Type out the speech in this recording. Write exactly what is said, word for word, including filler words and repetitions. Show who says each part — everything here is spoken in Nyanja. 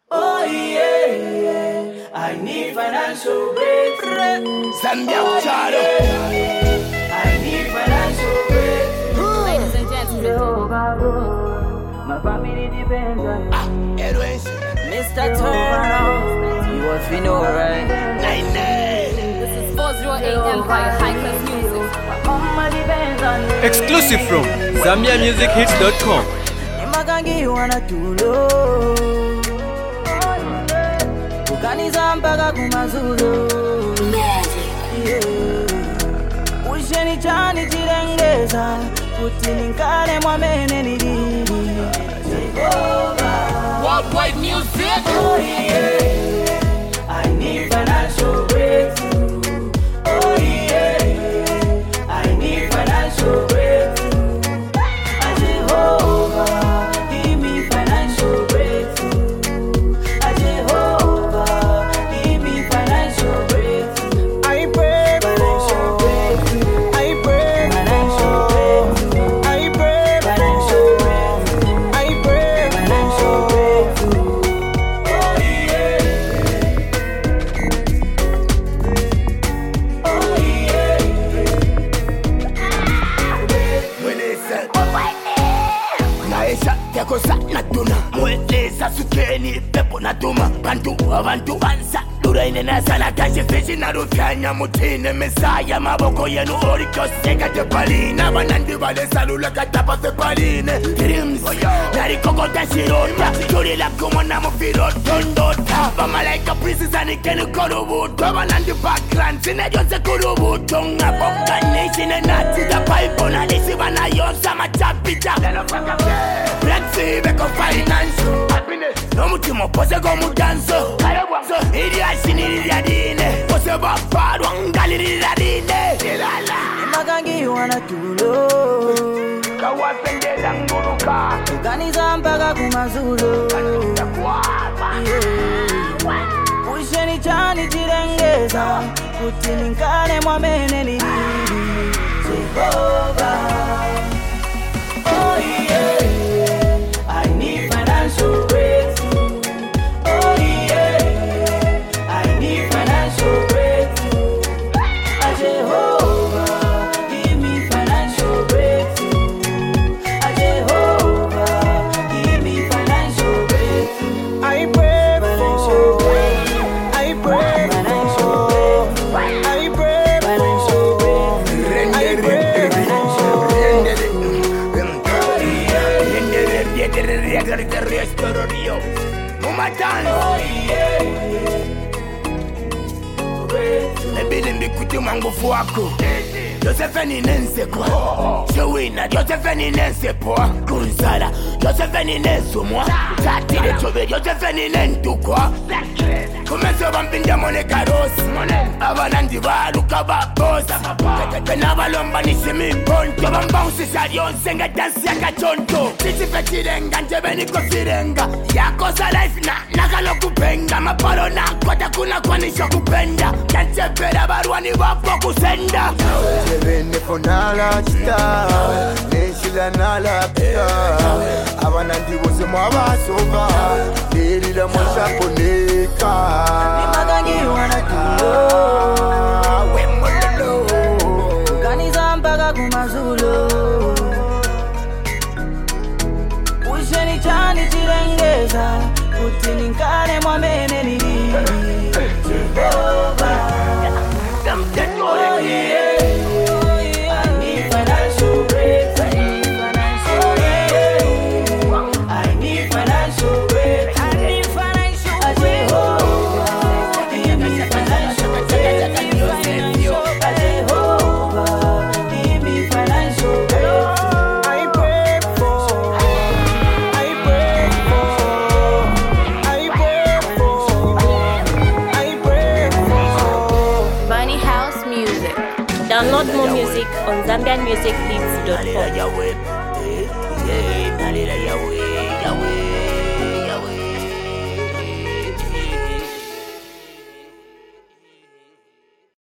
Speaker 1: Oh yeah, yeah. I need financial breakthrough.
Speaker 2: Zambia
Speaker 1: Oh,
Speaker 2: Charo.
Speaker 1: Yeah, yeah. I need financial breakthrough.
Speaker 3: Ladies and gentlemen,
Speaker 1: my family depends on
Speaker 2: Ah, Edwins.
Speaker 3: Mister Turner,
Speaker 1: you. What you know, right?
Speaker 2: Nine nine.
Speaker 3: This is four oh eight Empire High Class Music.
Speaker 1: Mama depends on me.
Speaker 4: Exclusive from Zambia Music Hits dot com.
Speaker 1: Makangi wana tulo Ukaniza mpaka kumazulo yeah. Usheni chani chirengeza Kuti ninkale mwamene nilili
Speaker 3: Worldwide music.
Speaker 1: Oh yeah, I need financial breakthrough. Oh yeah, I need financial breakthrough. Ah, Jehovah, give me financial breakthrough. Ah, Jehovah, give me financial breakthrough. I pray financial breakthrough. I pray financial breakthrough. I pray financial breakthrough. I pray financial breakthrough. Oh yeah. Oh yeah.
Speaker 2: Mweleza naesha yakosa natuna mweleza sukeni pepo natuma bantu abantu bansa luraine nasala kaje feshi narufyanya mutine mesaya maboko yenu orikosega tepalina banandi bale salula katapa sepaline dreams narikokota shirota turila kumona mufirotondota bamalaika prisisani kenu korubuto banandi background sinejose kurubuto ngabonganishine nati da paipona nisi banayonsa matapita Brexit beko financial happiness no mutimo pose go mudanso so ili ashini ili adine pose bapadwa ngali ili adine ilala
Speaker 1: Makangi wana tulo
Speaker 2: kawapendela nguruka
Speaker 1: Ukaniza mpaka kumazulo yeah. Usheni chani chirengeza Kuti ninkale mwamene nilili Jehovah. Oh yeah, I need financial breakthrough. Oh yeah, I need financial breakthrough. Ah, Jehovah, give me financial breakthrough. Ah, Jehovah, give me financial breakthrough. I pray financial breakthrough. I pray financial breakthrough. I pray financial breakthrough. I pray financial breakthrough. Oh yeah,
Speaker 2: nebili mbikuti mwangufu wako Josephine nense kwa Shewina Josephine nense poa Kunsala Josephine nensu mwa Tatile chove Josephine nentu kwa Kumese wampinja mone karosi Abanandi baruka babosa Kena balomba nishimi ponto Bamba usisa yonse nga dansi ya kachonto Sisi fechirenga njebe niko firenga Yakosa life na nakalo kupenga Maparo na kota kuna kwa nisho kupenda Kanchepera baruani wapo kusenda
Speaker 5: Sevene fonala chita Neshila nala pita Abanandi bose mwabasova Lelila mwasha poneka
Speaker 1: Makangi wana tulo
Speaker 2: Wemololo
Speaker 1: Ukaniza mpaka kumazulo Usheni chani chirengeza Kuti ninkale mwamene nilili Jehovah. Oh yeah, I need financial breakthrough. Oh yeah, I need financial breakthrough. I need financial breakthrough. Give me financial breakthrough. Jehovah, give me financial breakthrough. I pray for, I pray for, I pray for, I pray for.
Speaker 3: Bunny House Music. Download more music on Zambian Music Hits dot com.
Speaker 2: Yahweh, Yahweh, Yahweh, Yahweh.